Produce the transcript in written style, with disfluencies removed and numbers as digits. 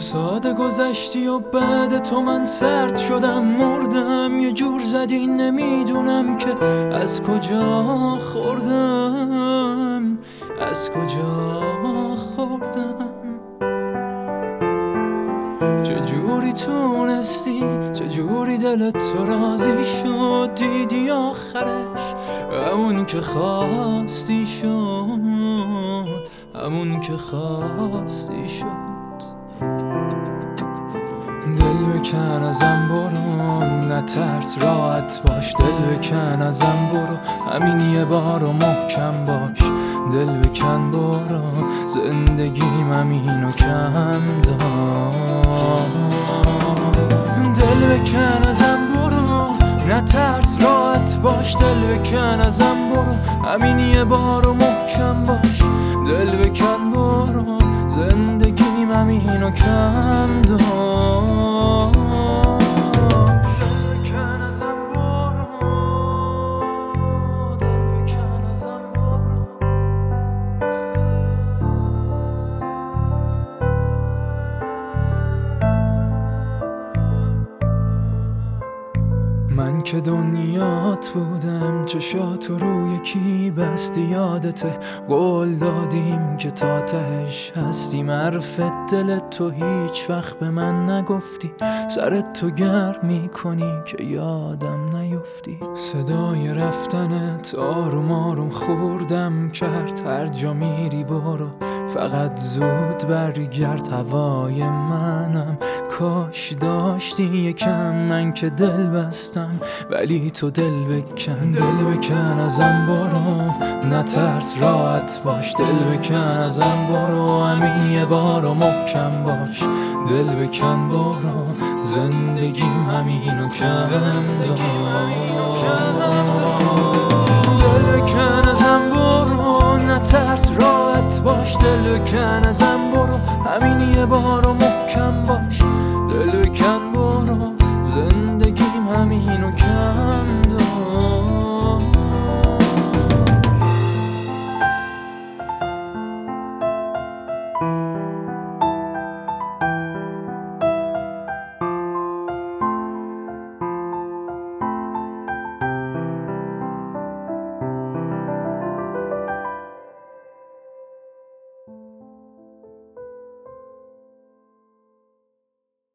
ساده گذشتی و بعد تو من سرد شدم مردم. یه جور زدی نمیدونم که از کجا خوردم، از کجا خوردم. چجوری تونستی، چجوری دلت تو راضی شد، دیدی آخرش همون که خواستی شد، همون که خواستی شد. دل بکن ازم برو، نترس راحت باش. دل بکن ازم برو، همین یه بار و محکم باش. دل بکن برو، زندگیم همینو کم دار. دل بکن ازم برو، نترس راحت باش. دل بکن ازم برو، همین یه بار و محکم باش. دل بکن برو، زندگیم همینو کم دار. من که دنیات بودم، چشاتو روی کی بستی یادته. قول دادیم که تا تهش هستیم، حرف دل تو هیچ وقت به من نگفتی. سرت تو گرم میکنی که یادم نیفتی. صدای رفتنت آروم آروم خوردم کرد. هر جا میری برو، فقط زود برگرد. هوای منم کاش داشتی یکم، من که دل بستم ولی تو دل بکن. دل بکن ازم برو، نترس راحت باش. دل بکن ازم برو، همین یه بار و محکم باش. دل بکن برو، زندگیم همینو کم دار. دل بکن ازم برو، نترس راحت باش. دل بکن ازم برو، همین یه بار و محکم باش.